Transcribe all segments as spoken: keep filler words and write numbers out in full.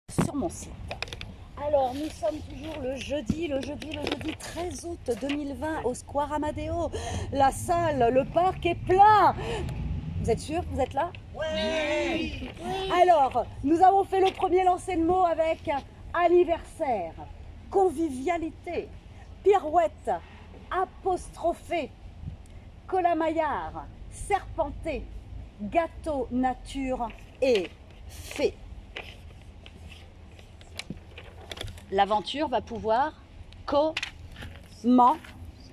sur mon site. Alors, nous sommes toujours le jeudi, le jeudi, le jeudi treize août deux mille vingt au Square Amadeo. La salle, le parc est plein. Vous êtes sûr? Vous êtes là? Oui. Alors, nous avons fait le premier lancer de mots avec anniversaire, convivialité, pirouette, apostrophé, colamaillard, serpenté, gâteau nature et fée. L'aventure va pouvoir commencer.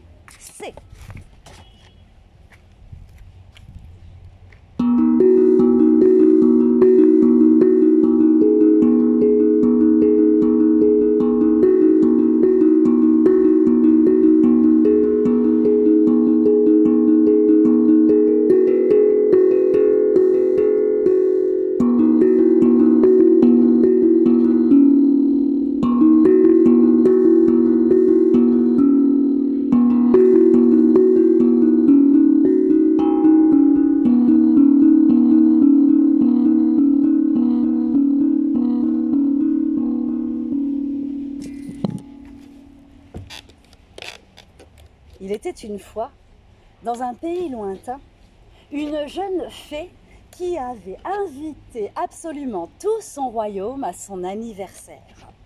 Il était une fois, dans un pays lointain, une jeune fée qui avait invité absolument tout son royaume à son anniversaire.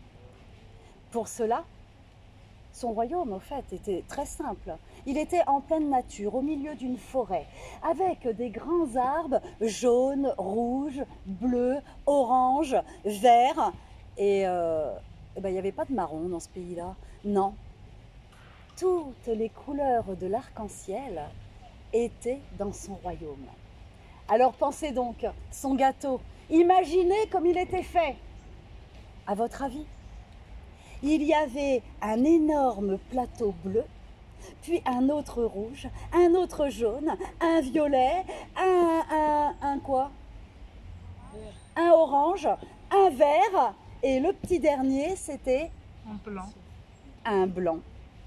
Pour cela, son royaume, au fait, était très simple. Il était en pleine nature, au milieu d'une forêt, avec des grands arbres jaunes, rouges, bleus, oranges, verts. Et euh, eh ben, il n'y avait pas de marron dans ce pays-là, non. Toutes les couleurs de l'arc-en-ciel étaient dans son royaume. Alors pensez donc, son gâteau, imaginez comme il était fait. À votre avis, il y avait un énorme plateau bleu, puis un autre rouge, un autre jaune, un violet, un, un, un quoi? Un orange, un vert, et le petit dernier, c'était Un blanc. un blanc.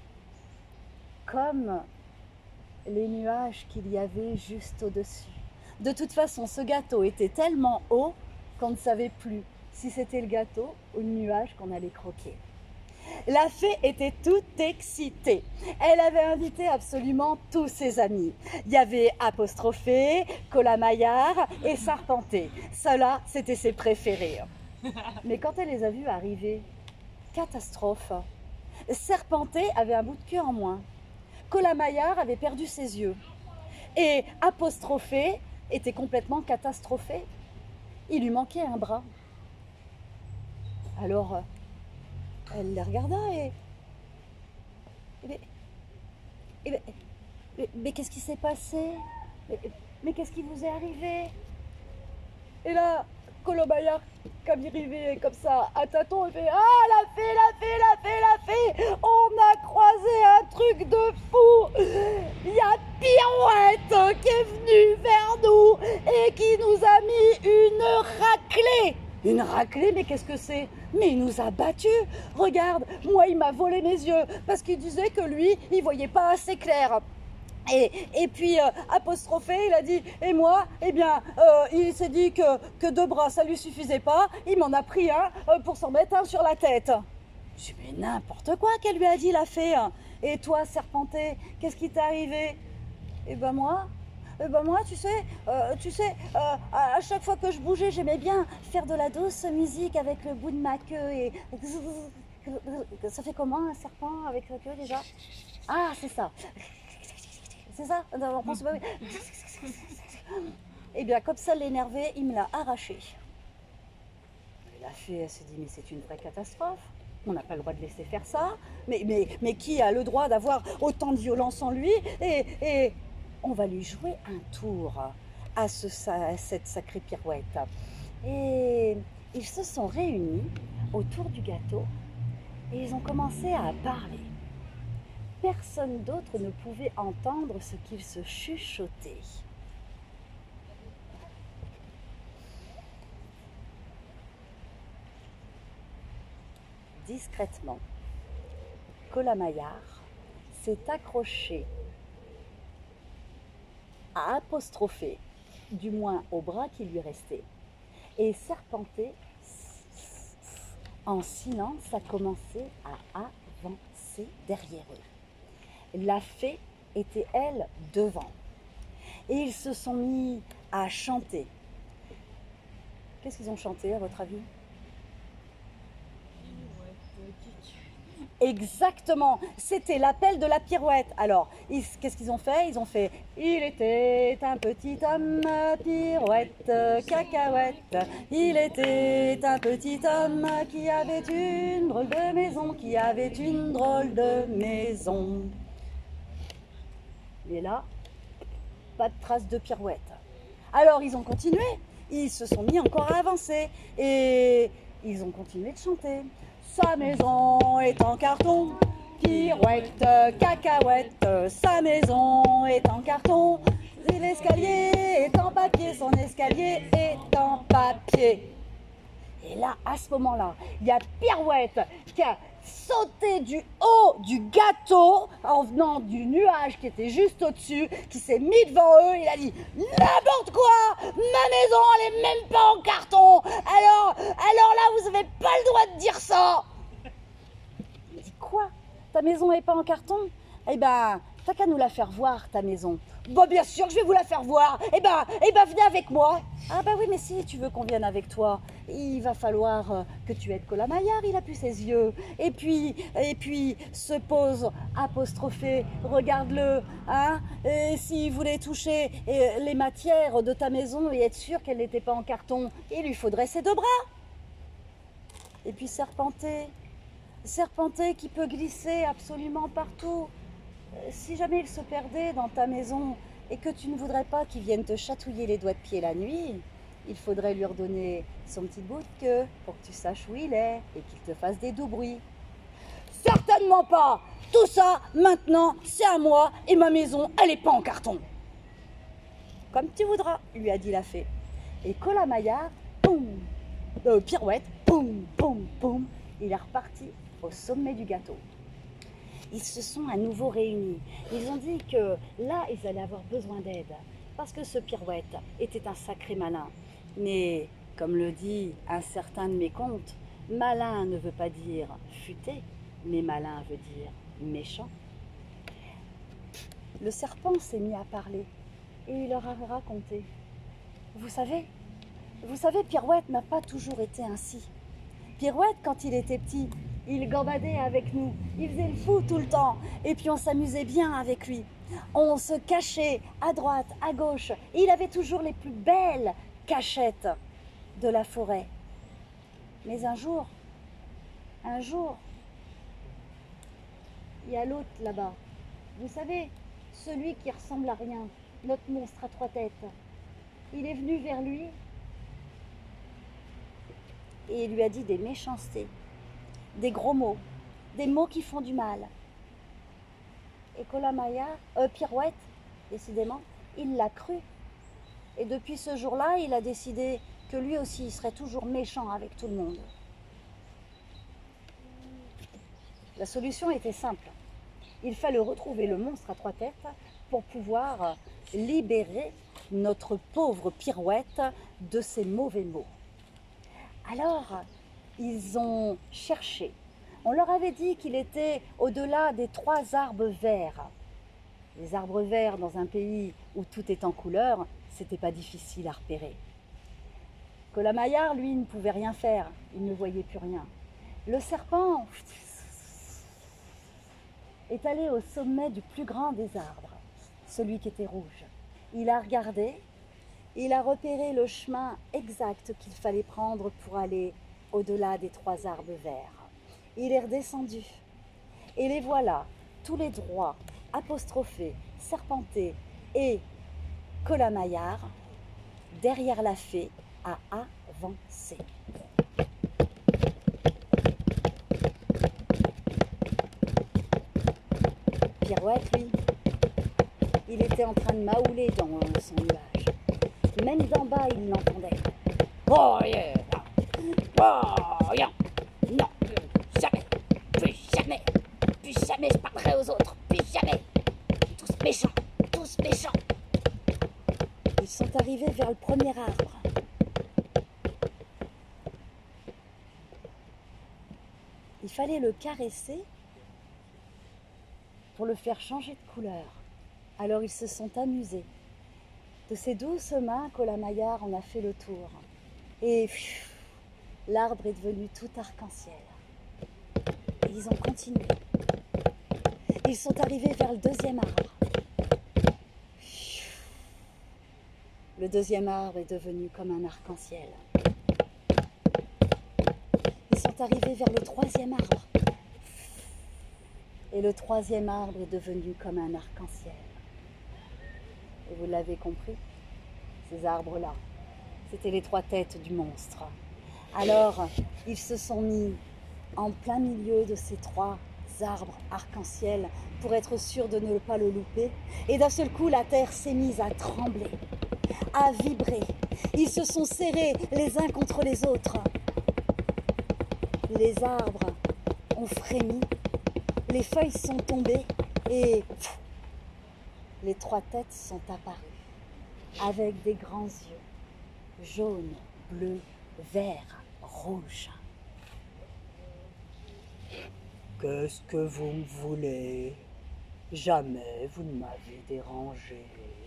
Comme les nuages qu'il y avait juste au-dessus. De toute façon, ce gâteau était tellement haut qu'on ne savait plus si c'était le gâteau ou le nuage qu'on allait croquer. La fée était toute excitée. Elle avait invité absolument tous ses amis. Il y avait apostrophé, colamaillard et serpenté. Ceux-là, c'était ses préférés. Mais quand elle les a vus arriver, catastrophe. Serpenté avait un bout de queue en moins. Colamaillard avait perdu ses yeux. Et apostrophé était complètement catastrophé. Il lui manquait un bras. Alors, elle les regarda et... Mais, mais, mais, mais qu'est-ce qui s'est passé? Mais, mais qu'est-ce qui vous est arrivé? Et là, Colamaillard, comme il arrivait comme ça, à tâtons, il fait « Ah, la fée, la fée, la fée, la fée! On a croisé un truc de fou! Il y a Pirouette qui est venue vers nous et qui nous a mis une raclée! » Une raclée, mais qu'est-ce que c'est? Mais il nous a battus. Regarde, moi, il m'a volé mes yeux parce qu'il disait que lui, il voyait pas assez clair. Et, et puis, euh, apostrophé, il a dit, et moi, eh bien, euh, il s'est dit que, que deux bras, ça lui suffisait pas. Il m'en a pris un euh, pour s'en mettre un sur la tête. Je dis, mais n'importe quoi qu'elle lui a dit, la fée. Et toi, serpenté, qu'est-ce qui t'est arrivé? Eh ben moi, eh ben moi, tu sais, euh, tu sais, euh, à chaque fois que je bougeais, j'aimais bien faire de la douce musique avec le bout de ma queue et... Ça fait comment un serpent avec la queue déjà? Ah, c'est ça. C'est ça? Non, on pense pas. Eh bien, comme ça l'énervait, il me l'a arraché. La fée, elle s'est dit, mais c'est une vraie catastrophe. On n'a pas le droit de laisser faire ça. Mais, mais, mais qui a le droit d'avoir autant de violence en lui? Et, et on va lui jouer un tour à, ce, à cette sacrée pirouette. Et ils se sont réunis autour du gâteau et ils ont commencé à parler. Personne d'autre ne pouvait entendre ce qu'ils se chuchotaient. Discrètement, Colamaillard s'est accroché à apostropher, du moins au bras qui lui restait, et Serpenté En silence, ça commençait à avancer derrière eux. La fée était, elle, devant. Et ils se sont mis à chanter. Qu'est-ce qu'ils ont chanté, à votre avis? Exactement, c'était l'appel de la pirouette. Alors, qu'est-ce qu'ils ont fait? Ils ont fait « Il était un petit homme, pirouette, cacahuète. Il était un petit homme qui avait une drôle de maison, qui avait une drôle de maison. » Et là, pas de trace de pirouette. Alors, ils ont continué. Ils se sont mis encore à avancer. Et ils ont continué de chanter. Sa maison est en carton, pirouette, cacahuète. Sa maison est en carton, l'escalier est en papier, son escalier est en papier. Et là, à ce moment-là, il y a Pirouette qui a sauté du haut du gâteau en venant du nuage qui était juste au-dessus, qui s'est mis devant eux. Il a dit « N'importe quoi, ma maison, elle est même pas en carton. Alors, alors là, vous n'avez pas le droit de dire ça. » Il dit « Quoi? Ta maison n'est pas en carton? Eh ben, t'as qu'à nous la faire voir, ta maison. » Bah bien sûr, je vais vous la faire voir. Eh ben, eh ben, venez avec moi. Ah bah oui, mais si tu veux qu'on vienne avec toi, il va falloir que tu aides Colamaillard, il a plus ses yeux. Et puis, et puis, se pose apostrophé, regarde-le, hein. Et s'il voulait toucher les matières de ta maison et être sûr qu'elle n'était pas en carton, il lui faudrait ses deux bras. Et puis Serpenté, Serpenté qui peut glisser absolument partout. Si jamais il se perdait dans ta maison et que tu ne voudrais pas qu'il vienne te chatouiller les doigts de pied la nuit, il faudrait lui redonner son petit bout de queue pour que tu saches où il est et qu'il te fasse des doux bruits. Certainement pas! Tout ça, maintenant, c'est à moi et ma maison, elle n'est pas en carton. Comme tu voudras, lui a dit la fée. Et Colamaillard, boum, euh, Pirouette, boum, boum, boum, il est reparti au sommet du gâteau. Ils se sont à nouveau réunis. Ils ont dit que là, ils allaient avoir besoin d'aide. Parce que ce Pirouette était un sacré malin. Mais, comme le dit un certain de mes contes, malin ne veut pas dire futé, mais malin veut dire méchant. Le serpent s'est mis à parler et il leur a raconté. Vous savez, vous savez, Pirouette n'a pas toujours été ainsi. Pirouette, quand il était petit, il gambadait avec nous, il faisait le fou tout le temps, et puis on s'amusait bien avec lui. On se cachait à droite, à gauche, et il avait toujours les plus belles cachettes de la forêt. Mais un jour, un jour, il y a l'autre là-bas. Vous savez, celui qui ressemble à rien, notre monstre à trois têtes. Il est venu vers lui et il lui a dit des méchancetés. Des gros mots, des mots qui font du mal. Et Colamaillard, euh, Pirouette, décidément, il l'a cru. Et depuis ce jour-là, il a décidé que lui aussi, il serait toujours méchant avec tout le monde. La solution était simple. Il fallait retrouver le monstre à trois têtes pour pouvoir libérer notre pauvre Pirouette de ses mauvais mots. Alors, ils ont cherché. On leur avait dit qu'il était au-delà des trois arbres verts. Les arbres verts dans un pays où tout est en couleur, c'était pas difficile à repérer. Colamaillard, lui, ne pouvait rien faire. Il ne voyait plus rien. Le serpent est allé au sommet du plus grand des arbres, celui qui était rouge. Il a regardé, il a repéré le chemin exact qu'il fallait prendre pour aller au-delà des trois arbres verts. Il est redescendu. Et les voilà, tous les trois, apostrophés, Serpenté et Colamaillard, derrière la fée, à avancer. Pirouette, lui, il était en train de mahouler dans son nuage. Même d'en bas, il l'entendait. Oh yeah! Oh yeah! Non, jamais, plus jamais, plus jamais je parlerai aux autres, plus jamais. Tous méchants, tous méchants. Ils sont arrivés vers le premier arbre. il fallait le caresser pour le faire changer de couleur. Alors ils se sont amusés. De ses douces mains, Colamaillard en a fait le tour. Et l'arbre est devenu tout arc-en-ciel. Et ils ont continué. Ils sont arrivés vers le deuxième arbre. Le deuxième arbre est devenu comme un arc-en-ciel. Ils sont arrivés vers le troisième arbre. Et le troisième arbre est devenu comme un arc-en-ciel. Et vous l'avez compris, ces arbres-là, c'était les trois têtes du monstre. Alors, ils se sont mis en plein milieu de ces trois arbres arc-en-ciel pour être sûrs de ne pas le louper. Et d'un seul coup, la terre s'est mise à trembler, à vibrer. Ils se sont serrés les uns contre les autres. Les arbres ont frémi, les feuilles sont tombées et pff, les trois têtes sont apparues avec des grands yeux, jaunes, bleus, verts, rouges. Qu'est-ce que vous me voulez? Jamais vous ne m'avez dérangé.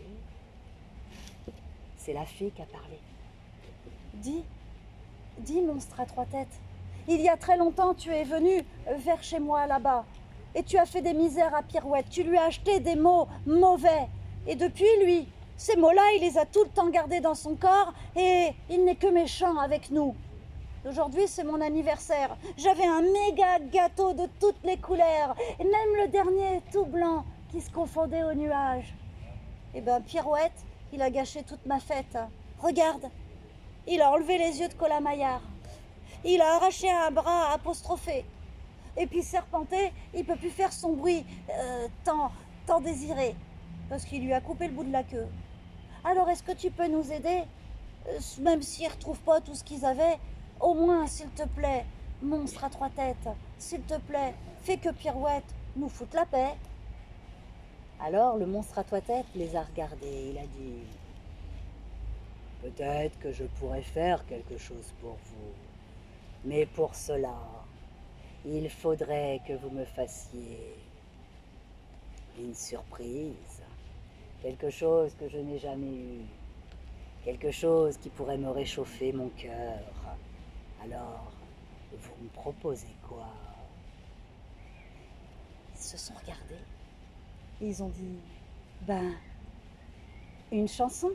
C'est la fée qui a parlé. Dis, dis monstre à trois têtes, il y a très longtemps tu es venu vers chez moi là-bas et tu as fait des misères à Pirouette, tu lui as acheté des mots mauvais et depuis lui, ces mots-là il les a tout le temps gardés dans son corps et il n'est que méchant avec nous. Aujourd'hui, c'est mon anniversaire. J'avais un méga gâteau de toutes les couleurs. Et même le dernier, tout blanc, qui se confondait aux nuages. Eh bien, Pirouette, il a gâché toute ma fête. Regarde, il a enlevé les yeux de Colamaillard. Il a arraché un bras apostrophé. Et puis Serpenté, il ne peut plus faire son bruit euh, tant, tant désiré. Parce qu'il lui a coupé le bout de la queue. Alors, est-ce que tu peux nous aider? euh, Même s'ils ne retrouvent pas tout ce qu'ils avaient, au moins, s'il te plaît, monstre à trois têtes, s'il te plaît, fais que Pirouette nous foute la paix. Alors le monstre à trois têtes les a regardés, il a dit « Peut-être que je pourrais faire quelque chose pour vous, mais pour cela, il faudrait que vous me fassiez une surprise, quelque chose que je n'ai jamais eu, quelque chose qui pourrait me réchauffer mon cœur. Alors, vous me proposez quoi ?» Ils se sont regardés. Ils ont dit, ben, une chanson.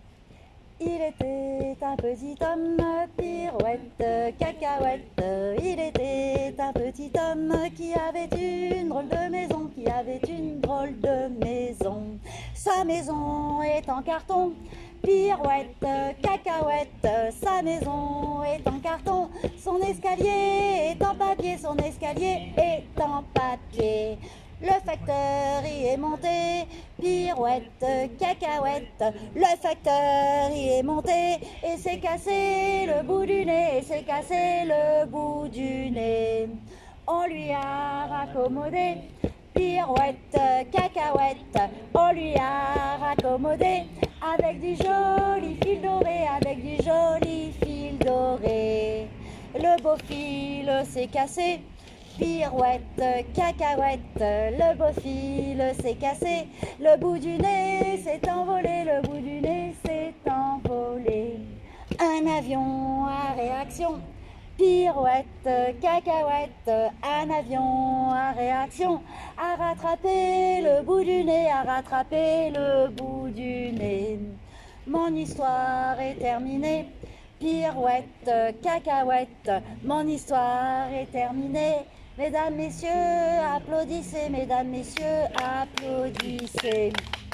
Il était un petit homme, Pirouette, cacahuète. Il était un petit homme qui avait une drôle de maison, qui avait une drôle de maison. Sa maison est en carton. Pirouette, cacahuète, sa maison est en carton, son escalier est en papier, son escalier est en papier. Le facteur y est monté, Pirouette, cacahuète, le facteur y est monté et s'est cassé le bout du nez, et s'est cassé le bout du nez. On lui a raccommodé, Pirouette, cacahuète, on lui a raccommodé avec du joli fil doré, avec du joli fil doré. Le beau fil s'est cassé, Pirouette, cacahuète, le beau fil s'est cassé. Le bout du nez s'est envolé, le bout du nez s'est envolé. Un avion à réaction, Pirouette, cacahuète, un avion à réaction, a rattrapé le bout du nez, a rattrapé le bout du nez. Mon histoire est terminée, Pirouette, cacahuète, mon histoire est terminée. Mesdames, messieurs, applaudissez, mesdames, messieurs, applaudissez.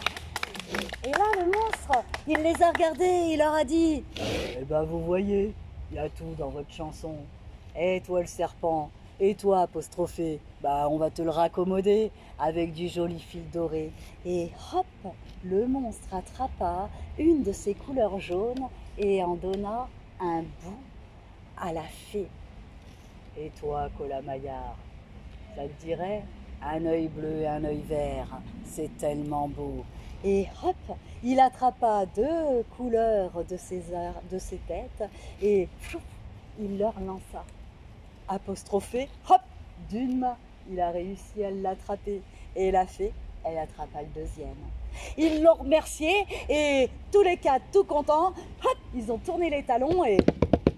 Et là, le monstre, il les a regardés, il leur a dit, eh ben, vous voyez, il y a tout dans votre chanson. Et toi le serpent, et toi apostrophé, bah on va te le raccommoder avec du joli fil doré. Et hop, le monstre attrapa une de ses couleurs jaunes et en donna un bout à la fée. Et toi Colamaillard, ça te dirait un œil bleu et un œil vert, c'est tellement beau. Et hop, il attrapa deux couleurs de ses, de ses têtes et pfff, il leur lança. Apostrophé, hop, d'une main, il a réussi à l'attraper. Et la fée, elle attrapa le deuxième. Ils l'ont remercié et tous les quatre, tout contents, hop, ils ont tourné les talons et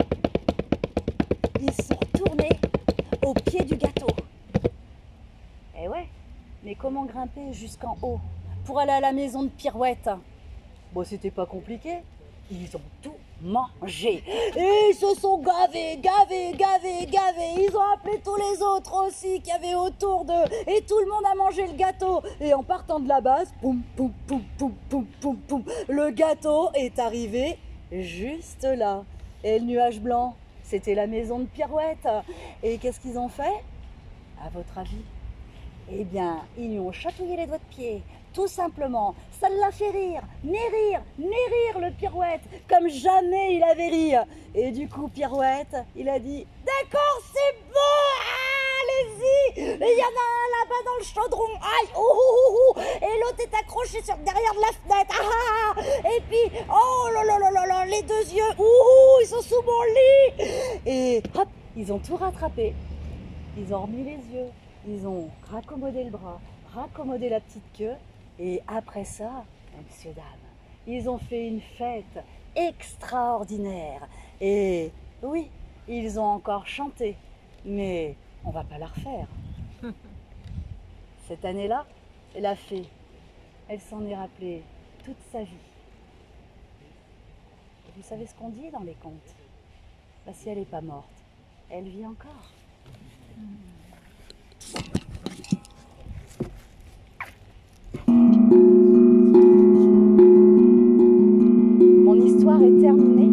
ils sont retournés au pied du gâteau. Eh ouais, mais comment grimper jusqu'en haut pour aller à la maison de Pirouette? Bon, c'était pas compliqué. Ils ont tout mangé. Et ils se sont gavés, gavés, gavés, gavés. Ils ont appelé tous les autres aussi qui avaient autour d'eux. Et tout le monde a mangé le gâteau. Et en partant de la base, poum, poum, poum, poum, poum, poum, poum, le gâteau est arrivé juste là. Et le nuage blanc, c'était la maison de Pirouette. Et qu'est-ce qu'ils ont fait, à votre avis? Eh bien, ils lui ont chatouillé les doigts de pied. Tout simplement, ça l'a fait rire, mais rire, mais rire le Pirouette, comme jamais il avait ri. Et du coup, Pirouette, il a dit « D'accord, c'est bon, ah, allez-y, il y en a un là-bas dans le chaudron, aïe, ouh, ouh, ouh, et l'autre est accroché sur derrière de la fenêtre, ah, ah, ah. Et puis, oh là là là là là, les deux yeux, ouh, ouh, ils sont sous mon lit. » Et hop, ils ont tout rattrapé, ils ont remis les yeux, ils ont raccommodé le bras, raccommodé la petite queue. Et après ça, messieurs, dames, ils ont fait une fête extraordinaire. Et oui, ils ont encore chanté, mais on va pas la refaire. Cette année-là, la fée, elle s'en est rappelée toute sa vie. Vous savez ce qu'on dit dans les contes? Bah, si elle n'est pas morte, elle vit encore. Est terminée.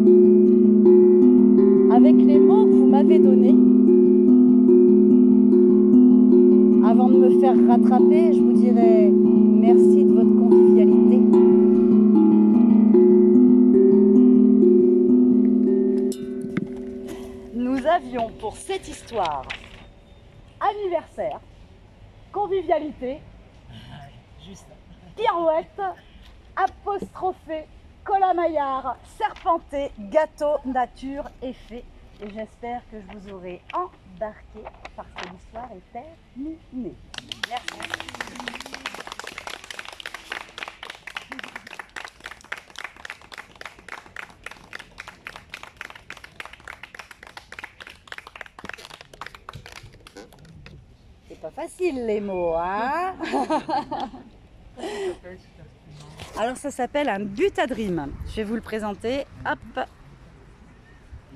Avec les mots que vous m'avez donnés, avant de me faire rattraper, je vous dirais merci de votre convivialité. Nous avions pour cette histoire anniversaire, convivialité, juste Pirouette, apostrophée, Colamaillard, serpenté, gâteau, nature et fée. Et j'espère que je vous aurai embarqué parce que l'histoire est terminée. Merci. C'est pas facile les mots, hein? Alors ça s'appelle un butadrime. Je vais vous le présenter. Hop.